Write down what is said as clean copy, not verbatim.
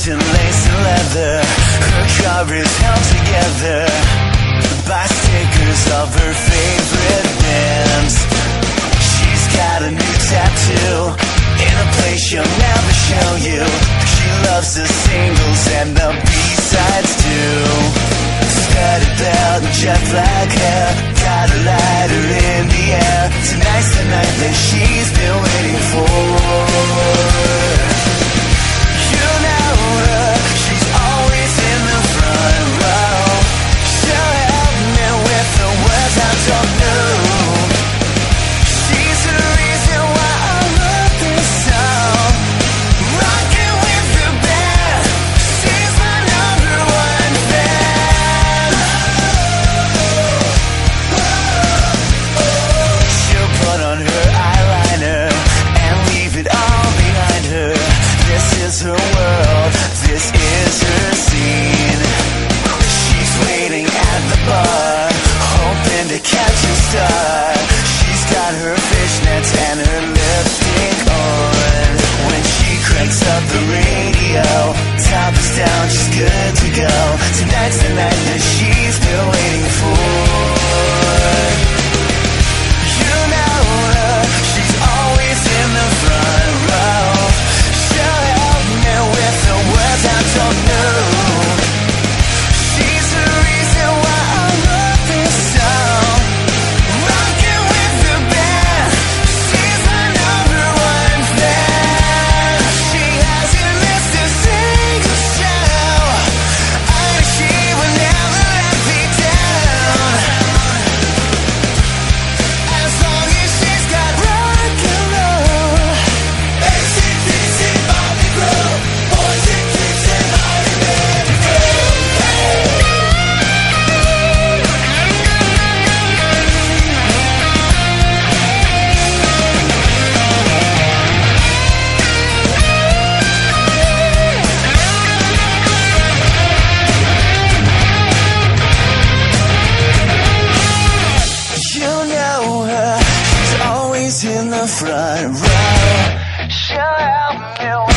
dressed in lace and leather. Her car is held together by stickers of her favorite bands. She's got a new tattoo in a place she'll never show you. She loves the singles and the B-sides too. Studded belt and jet black hair, got a lighter in the air. Tonight's the night that she's been waiting for. You know her, she's always in the front row. She'll help me with the words I don't know. She's the reason why I love this song. Rockin' with the band, she's my number one fan. She'll put on her eyeliner and leave it all behind her. This is her world, this is her scene. She's waiting at the bar, hoping to catch a star. She's got her fishnets and her lipstick on. When she cranks up the radio, top is down, she's good to go. Tonight's the night that she's been waiting for. You know her, she's always in the front row. She'll help me with the words I don't know. She's the reason why I love this song. Rockin' with the band, she's my number one fan. She hasn't missed a single show. I know she will never let me down. As long as she's got rock and roll. AC/DC, Bobby Crow, boys and chicks and Marty Baby Crow. You know her, she's always in the front row. She'll help me